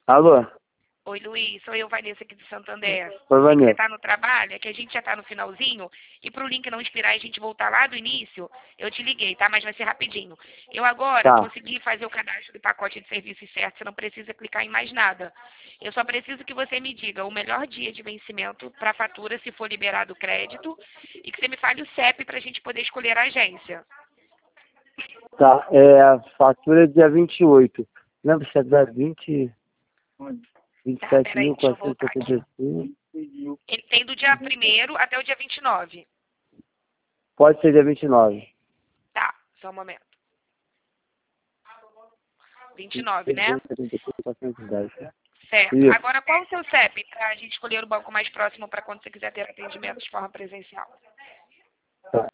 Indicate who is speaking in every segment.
Speaker 1: Alô?
Speaker 2: Oi, Luiz, sou eu, Vanessa, aqui de Santander.
Speaker 1: Oi,
Speaker 2: Você
Speaker 1: Vanessa.
Speaker 2: está no trabalho, é que a gente já está no finalzinho, e para o link não expirar e a gente voltar lá do início, eu te liguei, tá? Mas vai ser rapidinho. Eu agora
Speaker 1: Tá.
Speaker 2: consegui fazer o cadastro do pacote de serviços certo, você não precisa clicar em mais nada. Eu só preciso que você me diga o melhor dia de vencimento para a fatura, se for liberado o crédito, e que você me fale o CEP para a gente poder escolher a agência.
Speaker 1: Tá. Fatura dia 28. Lembra se é da 20...
Speaker 2: Tá, peraí, deixa eu voltar aqui.
Speaker 1: 27.475.
Speaker 2: Ele tem do dia 1º até o dia 29.
Speaker 1: Pode ser dia 29.
Speaker 2: Tá, só um momento. 29, né?
Speaker 1: 410.
Speaker 2: Certo.
Speaker 1: Isso.
Speaker 2: Agora, qual o seu CEP para a gente escolher o banco mais próximo para quando você quiser ter atendimento de forma presencial?
Speaker 1: Tá.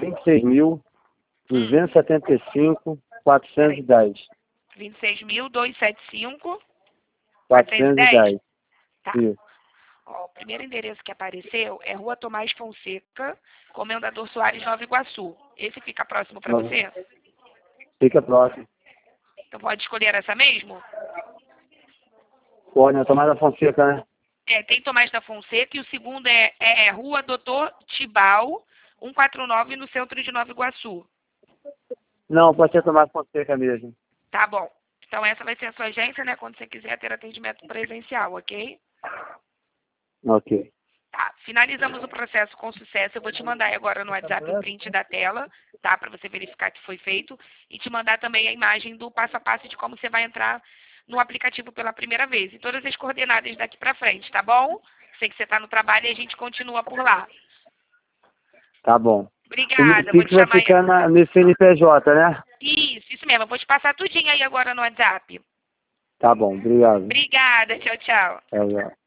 Speaker 1: 26.275.410.
Speaker 2: 26.275.
Speaker 1: 410.
Speaker 2: Tá.
Speaker 1: Isso.
Speaker 2: Ó, o primeiro endereço que apareceu é Rua Tomás Fonseca, Comendador Soares, Nova Iguaçu. Esse fica próximo para você?
Speaker 1: Fica próximo.
Speaker 2: Então pode escolher essa mesmo?
Speaker 1: Pô, né? Tomada Fonseca, né?
Speaker 2: Tem Tomás da Fonseca e o segundo é Rua Doutor Tibau, 149 no centro de Nova Iguaçu.
Speaker 1: Não, pode ser Tomada Fonseca mesmo.
Speaker 2: Tá bom. Então essa vai ser a sua agência, né? Quando você quiser ter atendimento presencial, ok?
Speaker 1: Ok.
Speaker 2: Tá. Finalizamos o processo com sucesso. Eu vou te mandar agora no WhatsApp o print da tela, tá? Para você verificar que foi feito. E te mandar também a imagem do passo a passo de como você vai entrar no aplicativo pela primeira vez. E todas as coordenadas daqui para frente, tá bom? Sei que você está no trabalho e a gente continua por lá.
Speaker 1: Tá bom.
Speaker 2: Obrigada.
Speaker 1: O
Speaker 2: Vou te
Speaker 1: Pix vai
Speaker 2: chamar aí.
Speaker 1: ficar no CNPJ, né?
Speaker 2: Isso mesmo. Eu vou te passar tudinho aí agora no WhatsApp.
Speaker 1: Tá bom, obrigado.
Speaker 2: Obrigada. Tchau, tchau.
Speaker 1: É,